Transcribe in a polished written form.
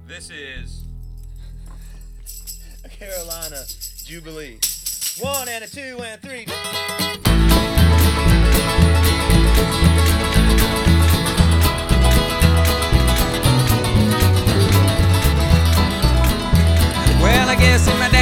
This is a Carolina Jubilee. 1 and a 2 and 3. Well, I guess in my